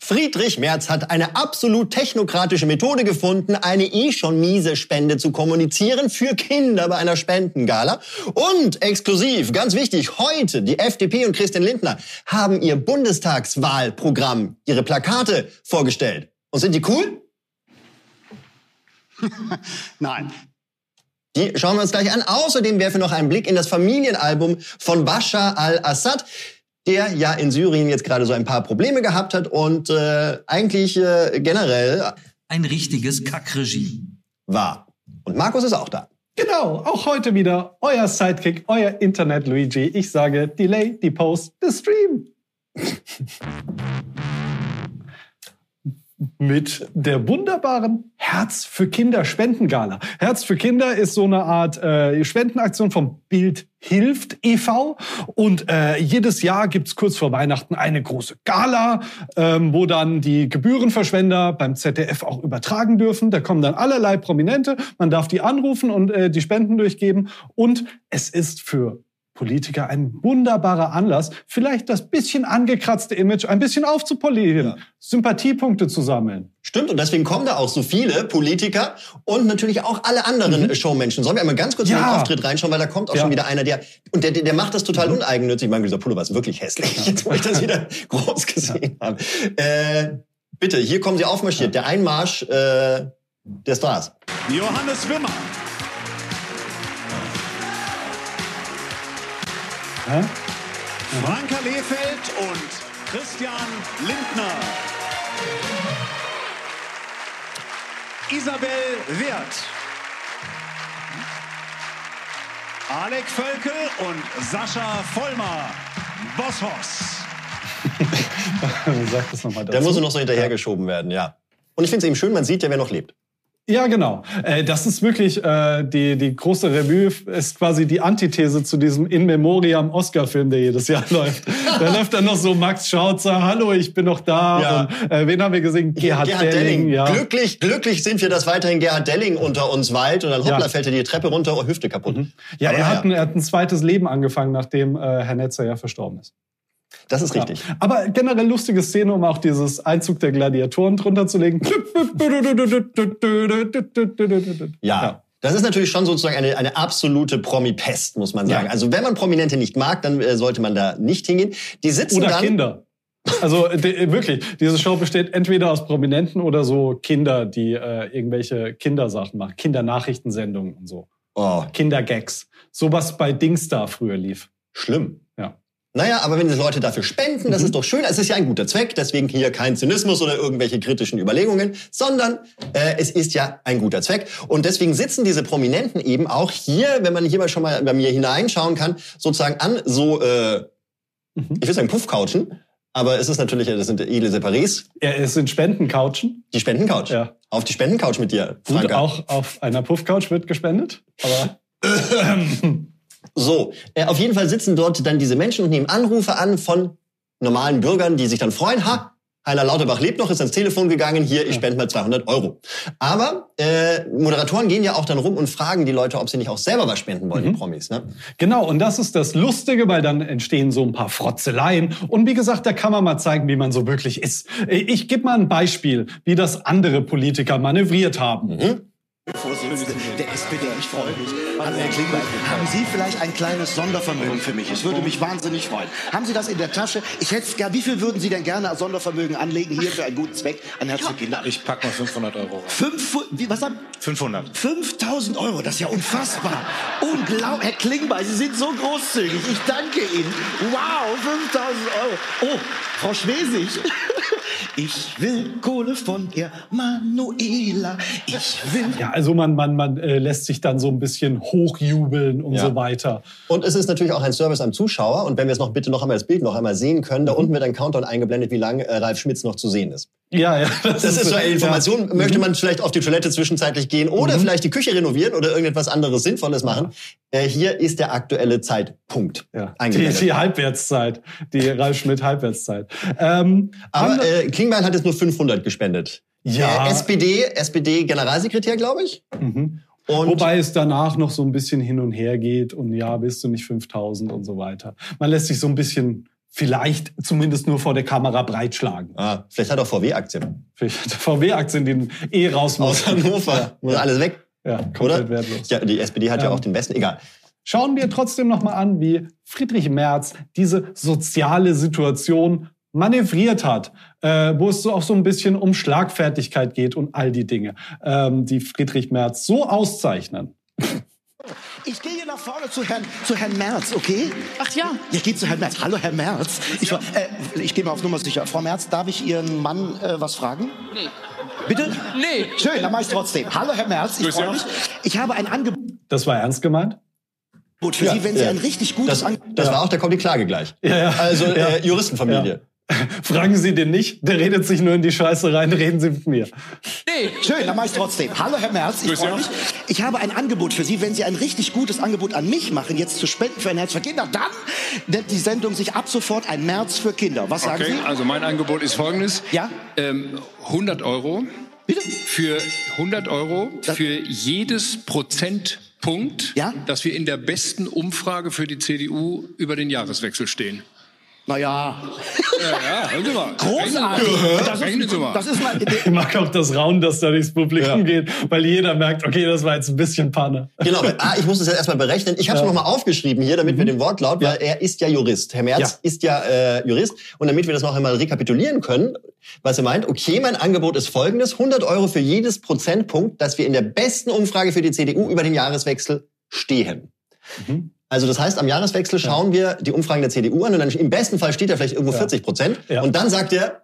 Friedrich Merz hat eine absolut technokratische Methode gefunden, eine schon miese Spende zu kommunizieren für Kinder bei einer Spendengala. Und exklusiv, ganz wichtig, heute die FDP und Christian Lindner haben ihr Bundestagswahlprogramm, ihre Plakate vorgestellt. Und sind die cool? Nein. Die schauen wir uns gleich an. Außerdem werfen wir noch einen Blick in das Familienalbum von Bashar al-Assad, der ja in Syrien jetzt gerade so ein paar Probleme gehabt hat und eigentlich generell ein richtiges Kackregime war. Und Markus ist auch da. Genau, auch heute wieder euer Sidekick, euer Internet-Luigi. Ich sage Delay, die Post, the Stream. Mit der wunderbaren Herz für Kinder Spendengala. Herz für Kinder ist so eine Art Spendenaktion vom Bild hilft e.V. Und jedes Jahr gibt's kurz vor Weihnachten eine große Gala, wo dann die Gebührenverschwender beim ZDF auch übertragen dürfen. Da kommen dann allerlei Prominente. Man darf die anrufen und die Spenden durchgeben. Und es ist für Politiker ein wunderbarer Anlass, vielleicht das bisschen angekratzte Image ein bisschen aufzupolieren, Sympathiepunkte zu sammeln. Stimmt, und deswegen kommen da auch so viele Politiker und natürlich auch alle anderen Showmenschen. Sollen wir einmal ganz kurz in den Auftritt reinschauen, weil da kommt auch schon wieder einer, der macht das total uneigennützig. Ich meine, dieser Pullover ist wirklich hässlich, jetzt wo ich das wieder groß gesehen habe. Bitte, hier kommen sie aufmarschiert, der Einmarsch der Stars. Johannes Wimmer. Franka Lehfeld und Christian Lindner. Isabel Wirth. Alec Völkel und Sascha Vollmer. Bosshaus. Sag das noch mal dazu. Der muss nur noch so hinterhergeschoben werden, ja. Und ich finde es eben schön, man sieht ja, wer noch lebt. Ja, genau. Das ist wirklich die große Revue ist quasi die Antithese zu diesem In Memoriam Oscar-Film, der jedes Jahr läuft. Da läuft dann noch so Max Schautzer, hallo, ich bin noch da. Ja. Und, wen haben wir gesehen? Gerhard Delling. Ja. Glücklich sind wir, dass weiterhin Gerhard Delling unter uns weilt und dann hoppla, fällt er die Treppe runter, Hüfte kaputt. Ja, er hat ein zweites Leben angefangen, nachdem Herr Netzer ja verstorben ist. Das ist richtig. Ja. Aber generell lustige Szene, um auch dieses Einzug der Gladiatoren drunter zu legen. Ja. Das ist natürlich schon sozusagen eine absolute Promi-Pest, muss man sagen. Ja. Also wenn man Prominente nicht mag, dann sollte man da nicht hingehen. Die sitzen oder dann... Kinder. Also wirklich, diese Show besteht entweder aus Prominenten oder so Kinder, die irgendwelche Kindersachen machen. Kindernachrichtensendungen und so. Oh. Kindergags. Sowas bei Dingsda früher lief. Schlimm. Ja. Naja, aber wenn die Leute dafür spenden, das ist doch schön. Es ist ja ein guter Zweck, deswegen hier kein Zynismus oder irgendwelche kritischen Überlegungen, sondern es ist ja ein guter Zweck. Und deswegen sitzen diese Prominenten eben auch hier, wenn man hier mal schon mal bei mir hineinschauen kann, sozusagen an so, ich will sagen Puffcouchen, aber es ist natürlich, das sind edle Separés. Ja, es sind Spendencouchen. Die Spendencouch. Ja. Auf die Spendencouch mit dir, Franka. Gut, auch auf einer Puffcouch wird gespendet, aber... So, auf jeden Fall sitzen dort dann diese Menschen und nehmen Anrufe an von normalen Bürgern, die sich dann freuen, Heiner Lauterbach lebt noch, ist ans Telefon gegangen, hier, ich spende mal 200 €. Aber Moderatoren gehen ja auch dann rum und fragen die Leute, ob sie nicht auch selber was spenden wollen, die Promis. Ne? Genau, und das ist das Lustige, weil dann entstehen so ein paar Frotzeleien. Und wie gesagt, da kann man mal zeigen, wie man so wirklich ist. Ich gebe mal ein Beispiel, wie das andere Politiker manövriert haben. Vorsitzende der SPD, ich freue mich. Hallo Herr Klingbeil, haben Sie vielleicht ein kleines Sondervermögen für mich? Es würde mich wahnsinnig freuen. Haben Sie das in der Tasche? Ich hätte es gern. Wie viel würden Sie denn gerne als Sondervermögen anlegen hier für einen guten Zweck an Herz für Kinder? Ich pack mal 500 €. Was haben? 500. 5.000 €, das ist ja unfassbar. Unglaublich. Herr Klingbeil, Sie sind so großzügig. Ich danke Ihnen. Wow, 5.000 €. Oh, Frau Schwesig. Ich will Kohle von der Manuela. Ich will... Ja, also man lässt sich dann so ein bisschen hochjubeln und so weiter. Und es ist natürlich auch ein Service am Zuschauer. Und wenn wir es noch bitte noch einmal das Bild noch einmal sehen können, da unten wird ein Countdown eingeblendet, wie lange Ralf Schmitz noch zu sehen ist. Ja. Das ist so eine Information. Ja. Möchte man vielleicht auf die Toilette zwischenzeitlich gehen oder vielleicht die Küche renovieren oder irgendetwas anderes Sinnvolles machen? Hier ist der aktuelle Zeitpunkt eingeblendet. Die Halbwertszeit, die Ralf Schmidt Halbwertszeit. Aber Klingbeil hat jetzt nur 500 gespendet. Ja. SPD-Generalsekretär, glaube ich. Und wobei es danach noch so ein bisschen hin und her geht und ja, bist du nicht 5.000 und so weiter. Man lässt sich so ein bisschen vielleicht zumindest nur vor der Kamera breitschlagen. Vielleicht hat er VW-Aktien. Vielleicht hat er VW-Aktien, die raus muss. Aus Hannover. Muss alles weg. Ja, komplett wertlos. Ja, die SPD hat ja auch den besten. Egal. Schauen wir trotzdem noch mal an, wie Friedrich Merz diese soziale Situation manövriert hat, wo es auch so ein bisschen um Schlagfertigkeit geht und all die Dinge, die Friedrich Merz so auszeichnen. Ich gehe hier nach vorne zu Herrn Merz, okay? Ach ja. Ich gehe zu Herrn Merz. Hallo, Herr Merz. Ich gehe mal auf Nummer sicher. Frau Merz, darf ich Ihren Mann was fragen? Nee. Bitte? Nee. Schön, dann mache ich trotzdem. Hallo, Herr Merz, ich freue mich. Ich habe ein Angebot Das war ernst gemeint? für Sie, wenn Sie ein richtig gutes Angebot... Das war auch, da kommt die Klage gleich. Ja. Also Juristenfamilie. Ja. Fragen Sie den nicht, der redet sich nur in die Scheiße rein, reden Sie mit mir. Nee. Schön, dann mache ich trotzdem. Hallo, Herr Merz, ich freue mich. Ich habe ein Angebot für Sie, wenn Sie ein richtig gutes Angebot an mich machen, jetzt zu spenden für ein Herz für Kinder, dann nennt die Sendung sich ab sofort ein März für Kinder. Was sagen Sie? Also mein Angebot ist folgendes. Ja? 100 Euro. Bitte? Für 100 Euro für jedes Prozentpunkt, dass wir in der besten Umfrage für die CDU über den Jahreswechsel stehen. Naja. Ja, hören Sie mal. Großartig. Das ist mal... Ich mag auch das Raunen, das da durchs Publikum geht, weil jeder merkt, okay, das war jetzt ein bisschen Panne. Genau, ich muss das jetzt erstmal berechnen. Ich habe es nochmal aufgeschrieben hier, damit wir den Wortlaut, weil er ist ja Jurist. Herr Merz ist ja Jurist. Und damit wir das noch einmal rekapitulieren können, was er meint, okay, mein Angebot ist folgendes: 100 Euro für jedes Prozentpunkt, dass wir in der besten Umfrage für die CDU über den Jahreswechsel stehen. Also das heißt, am Jahreswechsel schauen wir die Umfragen der CDU an und dann im besten Fall steht er vielleicht irgendwo 40%. Ja. Und dann sagt er,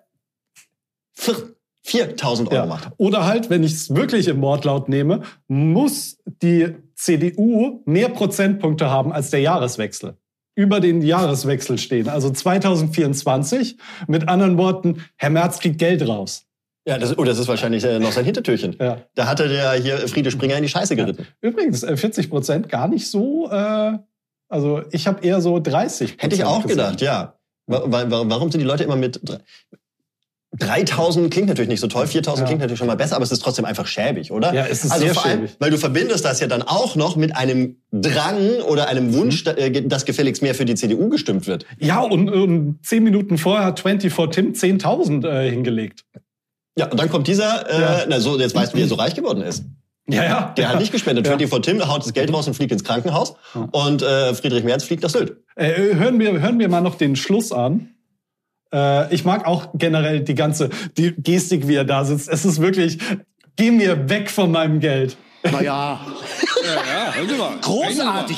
4.000 Euro macht. Oder halt, wenn ich es wirklich im Wortlaut nehme, muss die CDU mehr Prozentpunkte haben als der Jahreswechsel. Über den Jahreswechsel stehen. Also 2024. Mit anderen Worten, Herr Merz kriegt Geld raus. Ja, das ist wahrscheinlich noch sein Hintertürchen. Ja. Da hatte der hier Friede Springer in die Scheiße geritten. Übrigens, 40% gar nicht so... Also ich habe eher so 30%. Hätte ich auch gedacht, ja. Warum sind die Leute immer mit 3.000 klingt natürlich nicht so toll, 4.000 klingt natürlich schon mal besser, aber es ist trotzdem einfach schäbig, oder? Ja, es ist also sehr vor allem, schäbig. Weil du verbindest das ja dann auch noch mit einem Drang oder einem Wunsch, dass gefälligst mehr für die CDU gestimmt wird. Ja, und 10 Minuten vorher hat 24 Tim 10.000 hingelegt. Ja, und dann kommt dieser, jetzt weißt du, wie er so reich geworden ist. Ja. Der hat nicht gespendet. 24 Tim haut das Geld raus und fliegt ins Krankenhaus. Und Friedrich Merz fliegt nach Sylt. Hören wir mal noch den Schluss an. Ich mag auch generell die Gestik, wie er da sitzt. Es ist wirklich, geh mir weg von meinem Geld. Naja. Hören Sie mal. Großartig.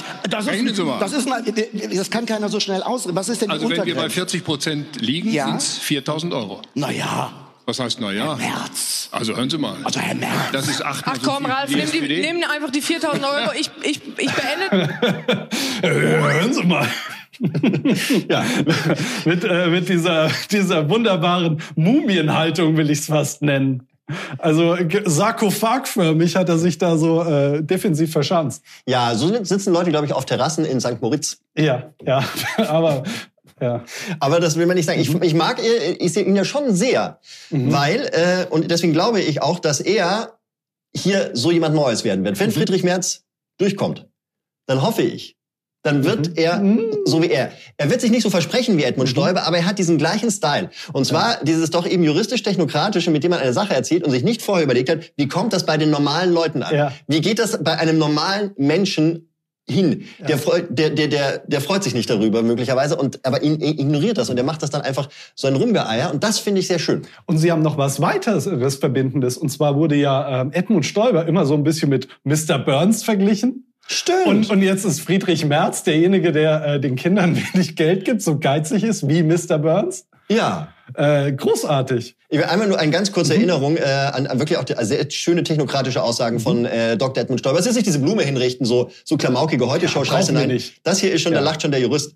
Das kann keiner so schnell ausreden. Was ist denn die Untergrenze? Wenn wir bei 40% liegen, sind es 4.000 Euro. Naja. Was heißt naja? Herr Merz. Also hören Sie mal. Also Herr Merz. Das ist 8. Ach komm, Ralf, nimm einfach die 4.000 Euro. Ich beende. Hören Sie mal. Ja, mit dieser wunderbaren Mumienhaltung will ich es fast nennen. Also sarkophagförmig hat er sich da so defensiv verschanzt. Ja, so sitzen Leute, glaube ich, auf Terrassen in St. Moritz. Ja, aber... Ja. Aber das will man nicht sagen. Ich sehe ihn ja schon sehr, weil, und deswegen glaube ich auch, dass er hier so jemand Neues werden wird. Wenn Friedrich Merz durchkommt, dann hoffe ich, dann wird er so wie er. Er wird sich nicht so versprechen wie Edmund Stoiber, aber er hat diesen gleichen Style. Und zwar dieses doch eben juristisch-technokratische, mit dem man eine Sache erzählt und sich nicht vorher überlegt hat, wie kommt das bei den normalen Leuten an? Ja. Wie geht das bei einem normalen Menschen hin? Der freut sich nicht darüber möglicherweise, aber ihn ignoriert das und der macht das dann einfach so ein Rumgeeier und das finde ich sehr schön. Und Sie haben noch was weiteres Verbindendes und zwar wurde ja Edmund Stoiber immer so ein bisschen mit Mr. Burns verglichen. Stimmt. Und jetzt ist Friedrich Merz derjenige, der den Kindern wenig Geld gibt, so geizig ist wie Mr. Burns. Ja. Großartig. Ich will einmal nur eine ganz kurze Erinnerung an wirklich auch sehr schöne technokratische Aussagen von Dr. Edmund Stoiber. Es ist nicht diese Blume hinrichten, so klamaukige Heute-Show-Scheiße. Nein, das hier ist schon, da lacht schon der Jurist.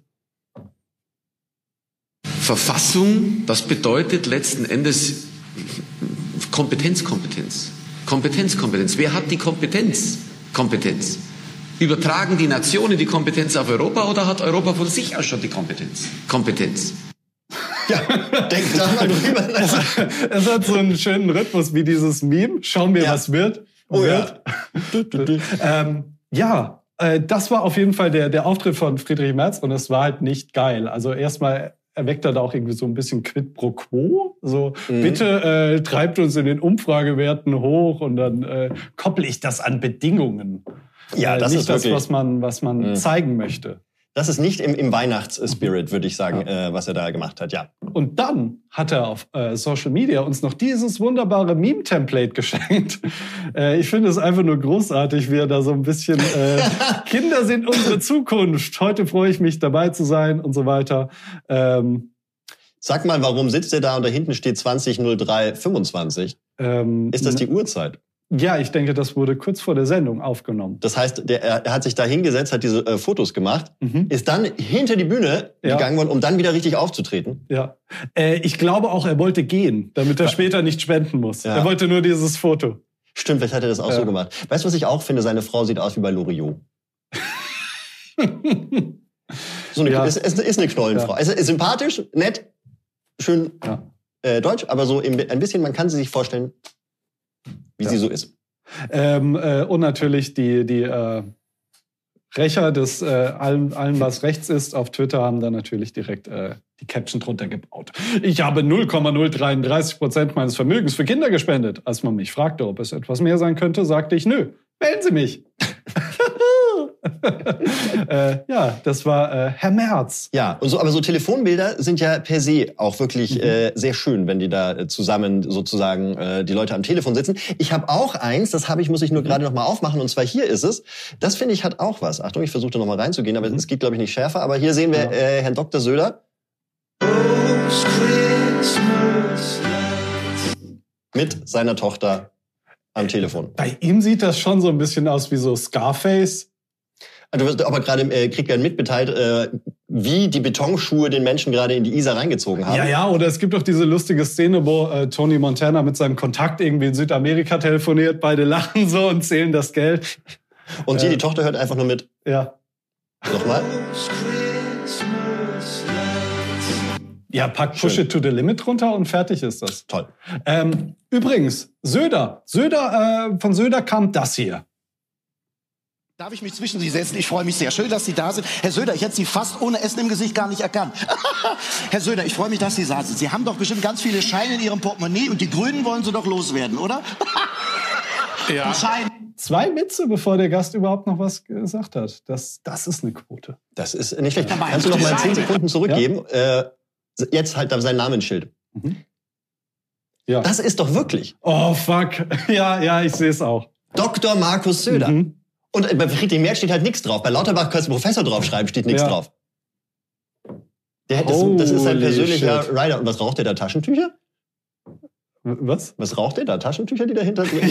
Verfassung, das bedeutet letzten Endes Kompetenz. Wer hat die Kompetenz? Übertragen die Nationen die Kompetenz auf Europa oder hat Europa von sich aus schon die Kompetenz? Ja, denk da mal drüber nach. Es hat so einen schönen Rhythmus wie dieses Meme. Schauen wir, was wird. Das war auf jeden Fall der Auftritt von Friedrich Merz und es war halt nicht geil. Also erstmal erweckt er da auch irgendwie so ein bisschen Quid pro Quo. So, bitte treibt uns in den Umfragewerten hoch und dann koppel ich das an Bedingungen. Ja, das nicht ist wirklich das, was man zeigen möchte. Das ist nicht im Weihnachtsspirit, würde ich sagen, was er da gemacht hat, ja. Und dann hat er auf Social Media uns noch dieses wunderbare Meme-Template geschenkt. Ich finde es einfach nur großartig, wie er da so ein bisschen Kinder sind unsere Zukunft. Heute freue ich mich, dabei zu sein und so weiter. Sag mal, warum sitzt er da und da hinten steht 20:03:25? Ist das die Uhrzeit? Ja, ich denke, das wurde kurz vor der Sendung aufgenommen. Das heißt, er hat sich da hingesetzt, hat diese Fotos gemacht, ist dann hinter die Bühne gegangen worden, um dann wieder richtig aufzutreten. Ja. Ich glaube auch, er wollte gehen, damit er später nicht spenden muss. Ja. Er wollte nur dieses Foto. Stimmt, vielleicht hat er das auch so gemacht. Weißt du, was ich auch finde? Seine Frau sieht aus wie bei Loriot. So eine, ist eine Knollenfrau. Also, ist sympathisch, nett, schön deutsch, aber so ein bisschen, man kann sie sich vorstellen, wie sie so ist. Und natürlich die Rächer des allem, was rechts ist, auf Twitter haben dann natürlich direkt die Caption drunter gebaut. Ich habe 0,033% meines Vermögens für Kinder gespendet. Als man mich fragte, ob es etwas mehr sein könnte, sagte ich, nö, wählen Sie mich. Ja, das war Herr Merz. Ja, und so, aber so Telefonbilder sind ja per se auch wirklich sehr schön, wenn die da zusammen sozusagen die Leute am Telefon sitzen. Ich habe auch eins, muss ich nur gerade noch mal aufmachen, und zwar hier ist es. Das finde ich hat auch was. Achtung, ich versuche da noch mal reinzugehen, aber es geht glaube ich nicht schärfer. Aber hier sehen wir Herrn Dr. Söder mit seiner Tochter am Telefon. Bei ihm sieht das schon so ein bisschen aus wie so Scarface. Du wirst aber gerade im Krieg werden mitbeteiligt, wie die Betonschuhe den Menschen gerade in die Isar reingezogen haben. Ja, oder es gibt auch diese lustige Szene, wo Tony Montana mit seinem Kontakt irgendwie in Südamerika telefoniert, beide lachen so und zählen das Geld. Und die Tochter hört einfach nur mit. Ja. Nochmal. Ja, pack Push It to the Limit runter und fertig ist das. Toll. Übrigens, von Söder kam das hier. Darf ich mich zwischen Sie setzen? Ich freue mich sehr. Schön, dass Sie da sind. Herr Söder, ich hätte Sie fast ohne Essen im Gesicht gar nicht erkannt. Herr Söder, ich freue mich, dass Sie da sind. Sie haben doch bestimmt ganz viele Scheine in Ihrem Portemonnaie und die Grünen wollen Sie doch loswerden, oder? Ja. 2 Witze, bevor der Gast überhaupt noch was gesagt hat. Das ist eine Quote. Das ist nicht schlecht. Kannst du noch mal 10 Sekunden zurückgeben? Ja? Jetzt halt sein Namensschild. Ja. Das ist doch wirklich. Oh, fuck. Ja, ich sehe es auch. Dr. Markus Söder. Und bei Friedrich Merz steht halt nichts drauf. Bei Lauterbach kannst du Professor draufschreiben, steht nichts drauf. Das ist sein persönlicher Rider. Und was raucht der da? Taschentücher? Was? Was raucht der da? Taschentücher, die dahinter sind?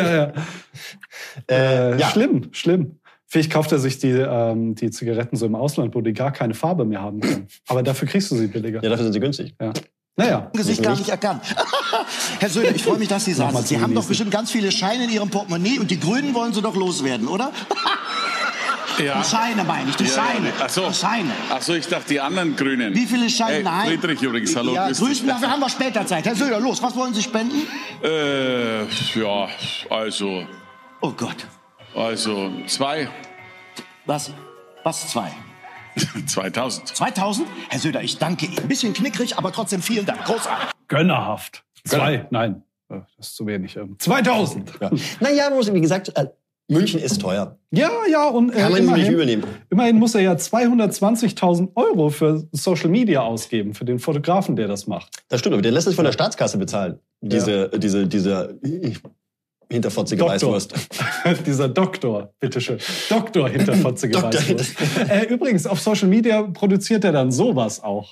Ja. Schlimm. Vielleicht kauft er sich die Zigaretten so im Ausland, wo die gar keine Farbe mehr haben können. Aber dafür kriegst du sie billiger. Ja, dafür sind sie günstig. Ja. Naja. Gesicht gar nicht erkannt. Herr Söder, ich freue mich, dass Sie da sind. Sie haben doch bestimmt ganz viele Scheine in Ihrem Portemonnaie und die Grünen wollen Sie doch loswerden, oder? Ja. Die Scheine meine ich, die Scheine. Ach so, ich dachte die anderen Grünen. Wie viele Scheine? Nein. Friedrich übrigens, hallo. Ja, grüßen, dafür haben wir später Zeit. Herr Söder, los, was wollen Sie spenden? Ja, also. Oh Gott. Also 2. Was 2? 2000. 2000? Herr Söder, ich danke Ihnen. Ein bisschen knickrig, aber trotzdem vielen Dank. Großartig. Gönnerhaft. 2? Nein, das ist zu wenig. 2000. Ja. Naja, wie gesagt, München ist teuer. Ja, und kann man nicht übernehmen. Immerhin muss er ja 220.000 € für Social Media ausgeben, für den Fotografen, der das macht. Das stimmt, aber der lässt es von der Staatskasse bezahlen. Diese hinterfotzige Weißwurst. Dieser Doktor, bitteschön. Doktor hinterfotzige Weißwurst. Übrigens, auf Social Media produziert er dann sowas auch.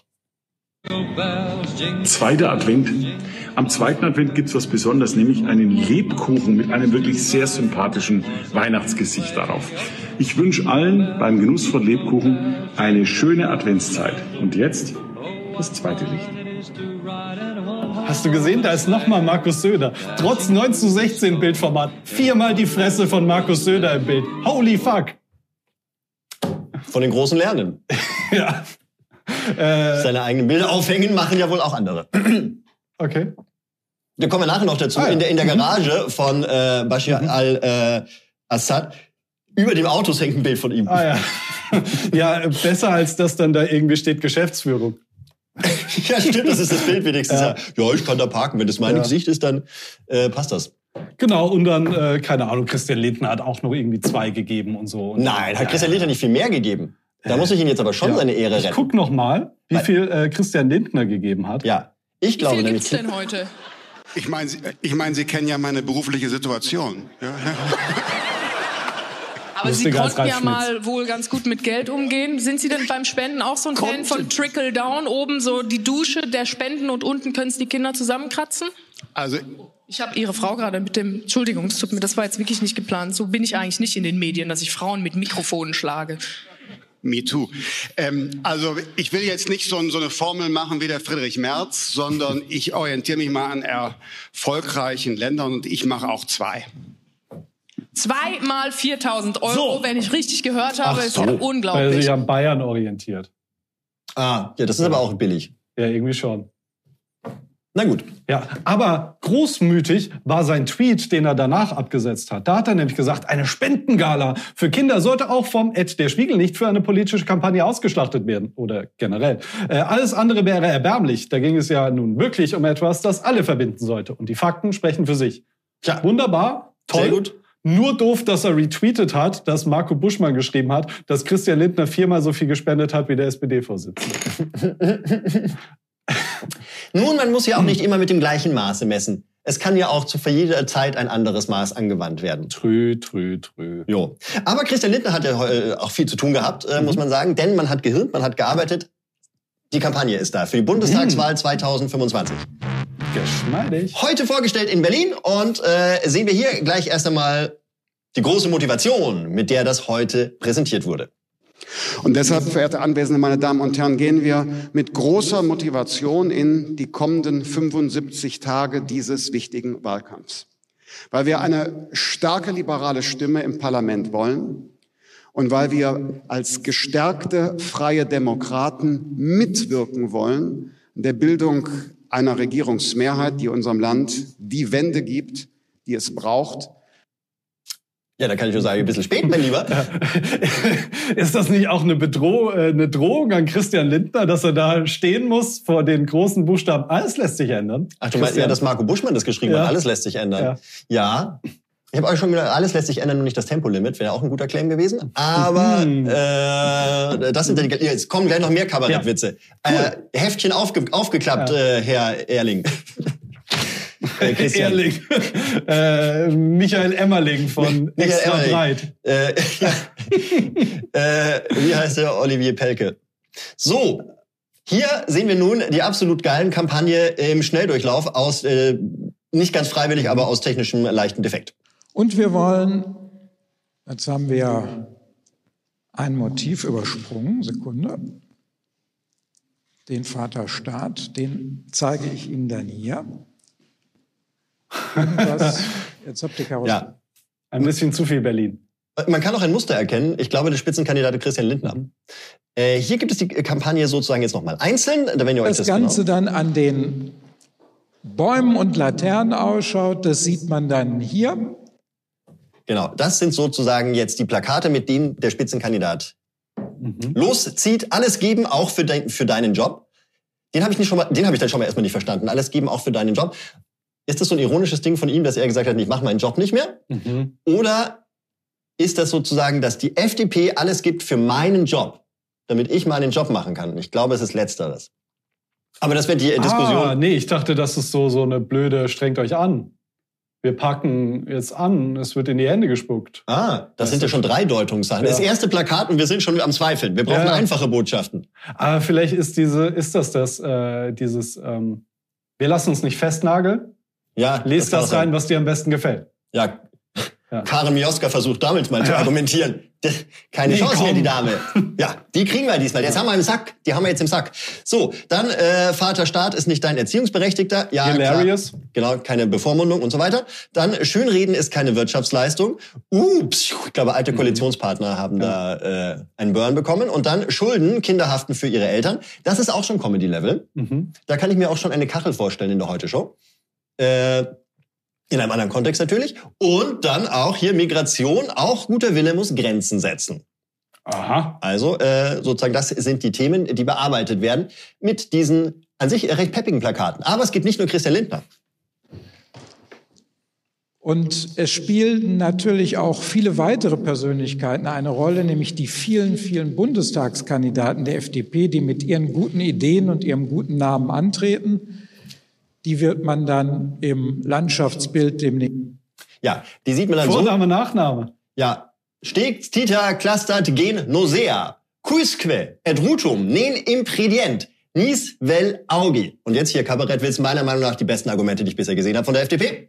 Zweiter Advent. Am zweiten Advent gibt's was Besonderes, nämlich einen Lebkuchen mit einem wirklich sehr sympathischen Weihnachtsgesicht darauf. Ich wünsche allen beim Genuss von Lebkuchen eine schöne Adventszeit. Und jetzt das zweite Licht. Hast du gesehen, da ist nochmal Markus Söder. Trotz 9:16 Bildformat. 4-mal die Fresse von Markus Söder im Bild. Holy fuck. Von den Großen lernen. Ja. Seine eigenen Bilder aufhängen machen ja wohl auch andere. Okay. Da kommen wir nachher noch dazu. In der Garage von Bashar al-Assad über dem Autos hängt ein Bild von ihm. Ja, besser als dass dann da irgendwie steht Geschäftsführung. Ja, stimmt, das ist das Bild wenigstens. Ja, ich kann da parken. Wenn das mein Gesicht ist, dann passt das. Genau, und dann, keine Ahnung, Christian Lindner hat auch noch irgendwie 2 gegeben und so. Nein, hat Christian Lindner nicht viel mehr gegeben. Da muss ich ihn jetzt aber schon seine Ehre retten. Ich guck noch mal, wie viel Christian Lindner gegeben hat. Ja, ich glaube nämlich. Wie viel gibt's denn heute? Ich meine, Sie kennen ja meine berufliche Situation. Ja. Aber Sie konnten ja mal wohl ganz gut mit Geld umgehen. Sind Sie denn beim Spenden auch so ein Fan von Trickle-Down? Oben so die Dusche der Spenden und unten können es die Kinder zusammenkratzen? Also ich habe Ihre Frau gerade mit dem... Entschuldigung, das war jetzt wirklich nicht geplant. So bin ich eigentlich nicht in den Medien, dass ich Frauen mit Mikrofonen schlage. Me too. Also ich will jetzt nicht so eine Formel machen wie der Friedrich Merz, sondern ich orientiere mich mal an erfolgreichen Ländern und ich mache auch 2. 2 mal 4.000 Euro, wenn ich richtig gehört habe, ist ja unglaublich. Weil sie an Bayern orientiert. Ja, das ist aber auch billig. Ja, irgendwie schon. Na gut. Ja, aber großmütig war sein Tweet, den er danach abgesetzt hat. Da hat er nämlich gesagt, eine Spendengala für Kinder sollte auch vom Der Spiegel nicht für eine politische Kampagne ausgeschlachtet werden. Oder generell. Alles andere wäre erbärmlich. Da ging es ja nun wirklich um etwas, das alle verbinden sollte. Und die Fakten sprechen für sich. Tja. Wunderbar, toll. Sehr gut. Nur doof, dass er retweetet hat, dass Marco Buschmann geschrieben hat, dass Christian Lindner 4-mal so viel gespendet hat wie der SPD-Vorsitzende. Nun, man muss ja auch nicht immer mit dem gleichen Maße messen. Es kann ja auch für jede Zeit ein anderes Maß angewandt werden. Trü. Jo. Aber Christian Lindner hat ja auch viel zu tun gehabt, muss man sagen. Denn man hat gehirnt, man hat gearbeitet. Die Kampagne ist da für die Bundestagswahl 2025. Geschmeidig. Heute vorgestellt in Berlin und sehen wir hier gleich erst einmal die große Motivation, mit der das heute präsentiert wurde. Und deshalb, verehrte Anwesende, meine Damen und Herren, gehen wir mit großer Motivation in die kommenden 75 Tage dieses wichtigen Wahlkampfs. Weil wir eine starke liberale Stimme im Parlament wollen und weil wir als gestärkte freie Demokraten mitwirken wollen in der Bildung einer Regierungsmehrheit, die unserem Land die Wende gibt, die es braucht. Ja, da kann ich nur sagen, ein bisschen spät, mein Lieber. Ist das nicht auch eine Drohung an Christian Lindner, dass er da stehen muss vor den großen Buchstaben? Alles lässt sich ändern. Ach, du meinst ja, dass Marco Buschmann das geschrieben hat, alles lässt sich ändern. Ja. Ich habe euch schon gesagt, alles lässt sich ändern, nur nicht das Tempolimit. Wäre auch ein guter Claim gewesen. Aber das sind jetzt kommen gleich noch mehr Kabarettwitze. Cool. Heftchen aufgeklappt, Herr Erling. Erling. Michael Emmerling von Extra Breit. Wie heißt der? Olivier Pelke. So, hier sehen wir nun die absolut geilen Kampagne im Schnelldurchlauf aus, nicht ganz freiwillig, aber aus technischem leichten Defekt. Und wir wollen, jetzt haben wir ein Motiv übersprungen, Sekunde, den Vaterstaat, den zeige ich Ihnen dann hier. Jetzt habt ihr Karussell. Ja, ein bisschen zu viel Berlin. Man kann auch ein Muster erkennen. Ich glaube, der Spitzenkandidat Christian Lindner. Hier gibt es die Kampagne sozusagen jetzt nochmal einzeln. Wenn ihr euch das Ganze dann an den Bäumen und Laternen ausschaut, das sieht man dann hier. Genau, das sind sozusagen jetzt die Plakate, mit denen der Spitzenkandidat loszieht. Alles geben, auch für deinen Job. Den habe ich dann schon mal erstmal nicht verstanden. Alles geben, auch für deinen Job. Ist das so ein ironisches Ding von ihm, dass er gesagt hat, ich mache meinen Job nicht mehr? Oder ist das sozusagen, dass die FDP alles gibt für meinen Job, damit ich meinen Job machen kann? Ich glaube, es ist Letzteres. Aber das wird die Diskussion. Nee, ich dachte, das ist so eine blöde, strengt euch an. Wir packen jetzt an, es wird in die Hände gespuckt. Das sind ja schon 3 Deutungssachen. Ja. Das erste Plakat und wir sind schon am Zweifeln. Wir brauchen einfache Botschaften. Aber vielleicht ist wir lassen uns nicht festnageln. Ja, lest das rein, was dir am besten gefällt. Ja. Karen Mioska versucht damit mal zu argumentieren. Keine Chance mehr, die Dame. Ja, die kriegen wir diesmal. Jetzt haben wir im Sack. Die haben wir jetzt im Sack. So, dann Vaterstaat ist nicht dein Erziehungsberechtigter. Ja, hilarious. Klar. Genau, keine Bevormundung und so weiter. Dann Schönreden ist keine Wirtschaftsleistung. Ich glaube, alte Koalitionspartner haben da einen Burn bekommen. Und dann Schulden, Kinder haften für ihre Eltern. Das ist auch schon Comedy-Level. Da kann ich mir auch schon eine Kachel vorstellen in der Heute-Show. In einem anderen Kontext natürlich. Und dann auch hier Migration, auch guter Wille muss Grenzen setzen. Aha. Also sozusagen, das sind die Themen, die bearbeitet werden mit diesen an sich recht peppigen Plakaten. Aber es gibt nicht nur Christian Lindner. Und es spielen natürlich auch viele weitere Persönlichkeiten eine Rolle, nämlich die vielen, vielen Bundestagskandidaten der FDP, die mit ihren guten Ideen und ihrem guten Namen antreten. Die wird man dann im Landschaftsbild demnächst. Ja, die sieht man dann Vorname, Nachname. Ja. Stegt, Tita, clustert, gen, nosea. Quisque, et rutum, nen impredient. Nis, vel, augi. Und jetzt hier Kabarettwitz, meiner Meinung nach die besten Argumente, die ich bisher gesehen habe von der FDP.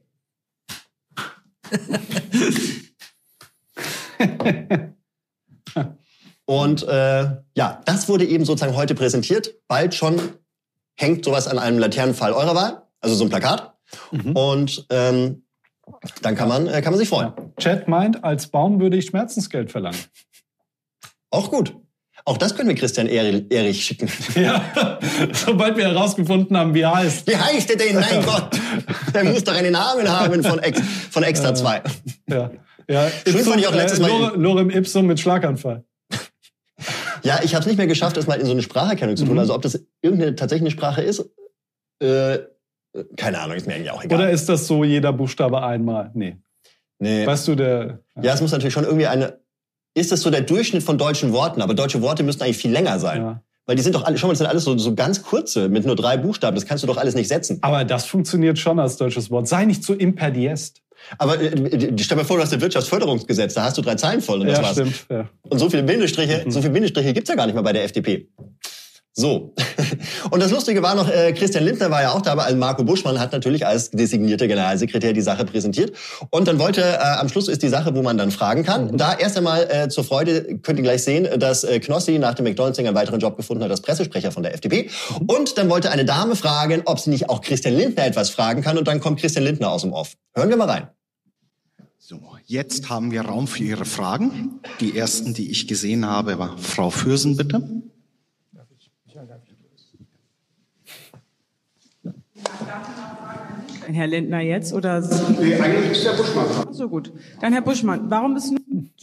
Und ja, das wurde eben sozusagen heute präsentiert. Bald schon hängt sowas an einem Laternenpfahl eurer Wahl, also so ein Plakat. Und dann kann man sich freuen. Ja. Chat meint, als Baum würde ich Schmerzensgeld verlangen. Auch gut. Auch das können wir Christian Erich schicken. Ja, sobald wir herausgefunden haben, wie er heißt. Wie heißt der denn? Mein Gott, der muss doch einen Namen haben von Extra 2. Ja. Ja, schön fand ich auch letztes Mal. Lorem Ipsum mit Schlaganfall. Ja, ich habe es nicht mehr geschafft, das mal in so eine Spracherkennung zu tun. Also ob das tatsächlich eine Sprache ist, keine Ahnung, ist mir eigentlich auch egal. Oder ist das so jeder Buchstabe einmal? Nee. Weißt du, Ja, es muss natürlich schon irgendwie ist das so der Durchschnitt von deutschen Worten? Aber deutsche Worte müssten eigentlich viel länger sein. Ja. Weil die sind doch alle, schau mal, das sind alles so ganz kurze, mit nur 3 Buchstaben. Das kannst du doch alles nicht setzen. Aber das funktioniert schon als deutsches Wort. Sei nicht so imperdiest. Aber stell mir vor, du hast ein Wirtschaftsförderungsgesetz, da hast du 3 Zeilen voll und das war's. Stimmt, ja. Und so viele Bindestriche gibt's ja gar nicht mehr bei der FDP. So. Und das Lustige war noch, Christian Lindner war ja auch da, aber Marco Buschmann hat natürlich als designierter Generalsekretär die Sache präsentiert. Und dann am Schluss ist die Sache, wo man dann fragen kann. Da erst einmal zur Freude, könnt ihr gleich sehen, dass Knossi nach dem McDonald's einen weiteren Job gefunden hat als Pressesprecher von der FDP. Und dann wollte eine Dame fragen, ob sie nicht auch Christian Lindner etwas fragen kann. Und dann kommt Christian Lindner aus dem Off. Hören wir mal rein. So, jetzt haben wir Raum für Ihre Fragen. Die ersten, die ich gesehen habe, war Frau Fürsen, bitte. Herr Lindner jetzt oder? Nee, eigentlich ist Herr Buschmann dran. So gut. Dann Herr Buschmann, warum ist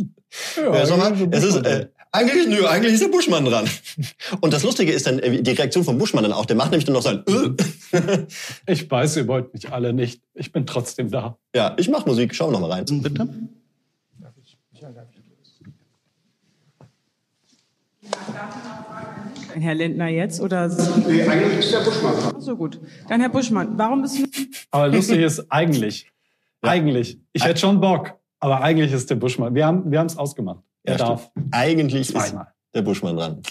eigentlich ist der Buschmann dran. Und das Lustige ist dann die Reaktion von Buschmann dann auch. Der macht nämlich dann noch sein Ich weiß, ihr wollt mich alle nicht. Ich bin trotzdem da. Ja, ich mach Musik. Schau noch mal rein. Bitte. Herr Lindner jetzt oder? Nee, eigentlich ist Herr Buschmann dran. So gut. Dann Herr Buschmann, warum ist? Aber lustig ist eigentlich. Ja. Eigentlich. Ich hätte schon Bock, aber eigentlich ist der Buschmann. Wir haben es ausgemacht. Er darf. Eigentlich zweimal. Ist der Buschmann dran.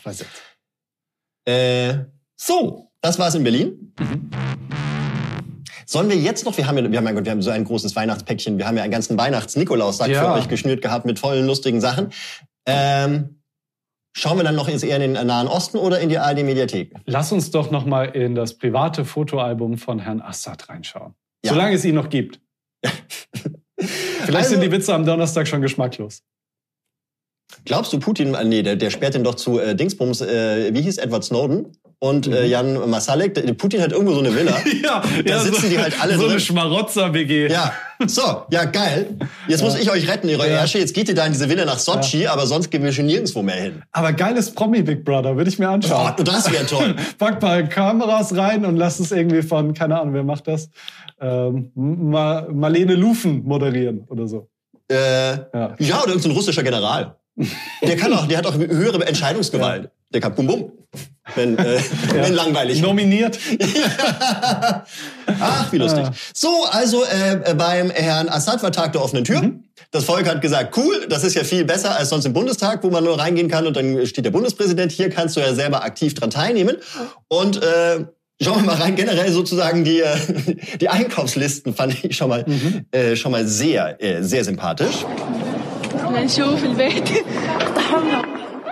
So, das war's in Berlin. Sollen wir jetzt noch, wir haben so ein großes Weihnachtspäckchen, wir haben ja einen ganzen Weihnachts-Nikolaussack für euch geschnürt gehabt mit vollen lustigen Sachen. Schauen wir dann noch eher in den Nahen Osten oder in die ARD-Mediathek? Lass uns doch noch mal in das private Fotoalbum von Herrn Assad reinschauen. Ja. Solange es ihn noch gibt. Vielleicht sind die Witze am Donnerstag schon geschmacklos. Glaubst du, Putin, der sperrt den doch zu Dingsbums, wie hieß Edward Snowden und Jan Masalek. Putin hat irgendwo so eine Villa. Da sitzen die halt alle so drin. Eine Schmarotzer-WG. Ja, so, ja geil. Jetzt muss ich euch retten, ihre Ärsche. Jetzt geht ihr da in diese Villa nach Sochi, aber sonst gehen wir schon nirgendwo mehr hin. Aber geiles Promi-Big Brother, würde ich mir anschauen. Oh, das wäre toll. Pack ein paar Kameras rein und lass es irgendwie von, keine Ahnung, wer macht das? Marlene Lufen moderieren oder so. Ja, oder irgendein russischer General. Der hat auch höhere Entscheidungsgewalt. Der kann bum bum. Wenn langweilig. Nominiert. Ach, wie lustig. So, also beim Herrn Assad war Tag der offenen Tür. Das Volk hat gesagt, cool, das ist ja viel besser als sonst im Bundestag, wo man nur reingehen kann und dann steht der Bundespräsident. Hier kannst du ja selber aktiv dran teilnehmen. Und schauen wir mal rein, generell sozusagen die Einkaufslisten fand ich schon mal sehr, sehr sympathisch. نشوف البيت اقتحمنا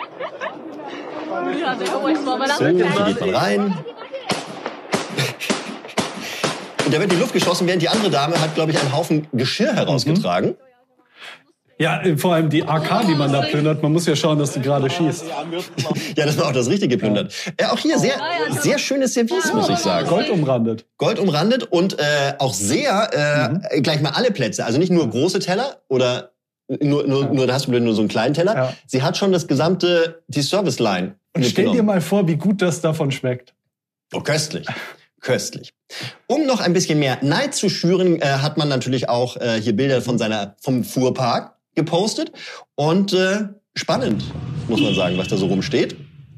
So, hier geht man rein. Und da wird in die Luft geschossen, während die andere Dame hat, glaube ich, einen Haufen Geschirr herausgetragen. Ja, vor allem die AK, die man da plündert. Man muss ja schauen, dass die gerade schießt. Ja, das war auch das Richtige geplündert. Auch hier sehr schönes Service, muss ich sagen. Gold umrandet. Gold umrandet und auch sehr, gleich mal alle Plätze. Also nicht nur große Teller oder Nur da hast du nur so einen kleinen Teller. Ja. Sie hat schon die Service-Line. Und stell dir mal vor, wie gut das davon schmeckt. Oh, köstlich. Köstlich. Um noch ein bisschen mehr Neid zu schüren, hat man natürlich auch hier Bilder vom Fuhrpark gepostet. Und spannend, muss man sagen, was da so rumsteht.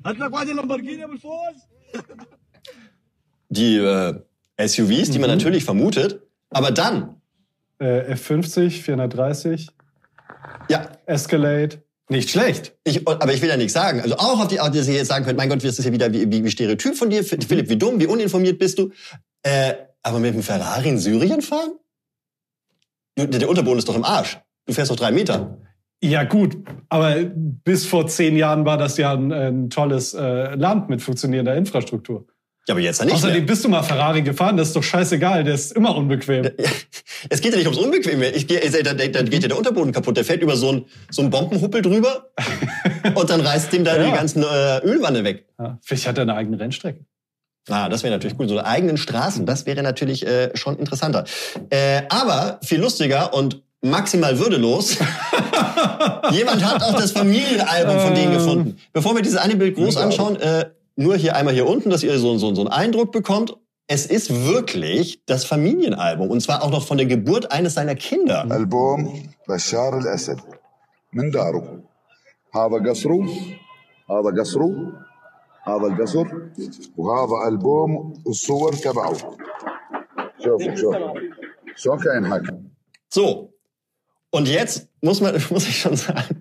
Die SUVs, die man natürlich vermutet. Aber dann... F50, 430. Ja. Escalade. Nicht schlecht. Aber ich will ja nichts sagen. Also auch auf die Art, dass ihr jetzt sagen könnt, mein Gott, das ist ja wieder wie Stereotyp von dir. Philipp, wie dumm, wie uninformiert bist du. Aber mit dem Ferrari in Syrien fahren? Der Unterboden ist doch im Arsch. Du fährst doch 3 Meter. Ja gut, aber bis vor 10 Jahren war das ja ein tolles Land mit funktionierender Infrastruktur. Ja, aber jetzt ja nicht Außerdem mehr. bist du mal Ferrari gefahren, das ist doch scheißegal, der ist immer unbequem. Es geht ja nicht ums Unbequeme. Da geht ja der Unterboden kaputt. Der fährt über so einen Bombenhuppel drüber und dann reißt dem da die ganzen Ölwanne weg. Ja, vielleicht hat er eine eigene Rennstrecke. Das wäre natürlich gut. So eine eigenen Straßen, das wäre natürlich schon interessanter. Aber viel lustiger und maximal würdelos. Jemand hat auch das Familienalbum von denen gefunden. Bevor wir dieses eine Bild groß anschauen, nur einmal hier unten, dass ihr so einen Eindruck bekommt. Es ist wirklich das Familienalbum. Und zwar auch noch von der Geburt eines seiner Kinder. Album Bashar al-Assad. من داره. هذا قصره. هذا قصره. هذا القصر. وهذا ألبوم الصور تبعه. شوف. شو كان حكي. So. Und jetzt muss ich schon sagen,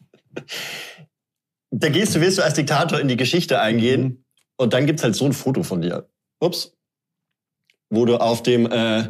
da willst du als Diktator in die Geschichte eingehen und dann gibt's halt so ein Foto von dir. Ups. Wo du auf dem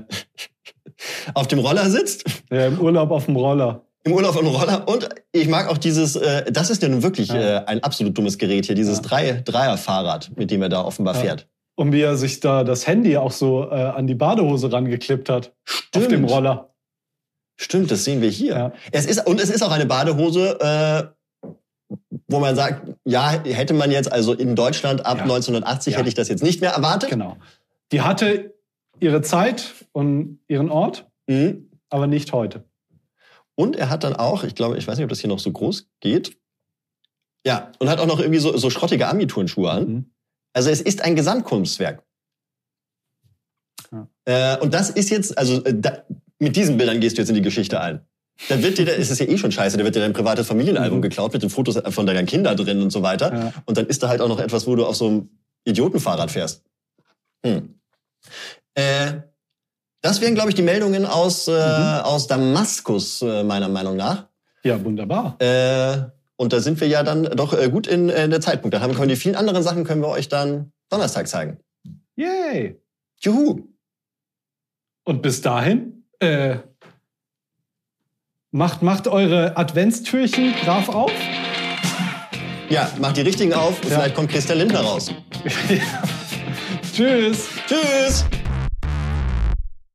Roller sitzt. Ja, im Urlaub auf dem Roller. Im Urlaub auf dem Roller. Und ich mag auch dieses, das ist ja nun wirklich ein absolut dummes Gerät hier, dieses Dreier-Fahrrad, mit dem er da offenbar fährt. Und wie er sich da das Handy auch so an die Badehose rangeklippt hat. Stimmt. Auf dem Roller. Stimmt, das sehen wir hier. Ja. Es ist auch eine Badehose, wo man sagt, ja, hätte man jetzt also in Deutschland ab 1980 hätte ich das jetzt nicht mehr erwartet. Genau. Die hatte ihre Zeit und ihren Ort, aber nicht heute. Und er hat dann auch, ich weiß nicht, ob das hier noch so groß geht. Ja, und hat auch noch irgendwie so schrottige Army-Turnschuhe an. Also es ist ein Gesamtkunstwerk. Ja. Und das ist jetzt, mit diesen Bildern gehst du jetzt in die Geschichte ein. Dann wird es ist ja eh schon scheiße, da wird dir dein privates Familienalbum geklaut mit den Fotos von deinen Kindern drin und so weiter. Ja. Und dann ist da halt auch noch etwas, wo du auf so einem Idiotenfahrrad fährst. Das wären, glaube ich, die Meldungen aus Damaskus, meiner Meinung nach. Ja, wunderbar. Und da sind wir ja dann doch gut in der Zeitpunkt. Dann können wir die vielen anderen Sachen können wir euch dann Donnerstag zeigen. Yay! Juhu! Und bis dahin, macht eure Adventstürchen brav auf. Ja, macht die richtigen auf und vielleicht kommt Christian Lindner raus. Tschüss! Tschüss!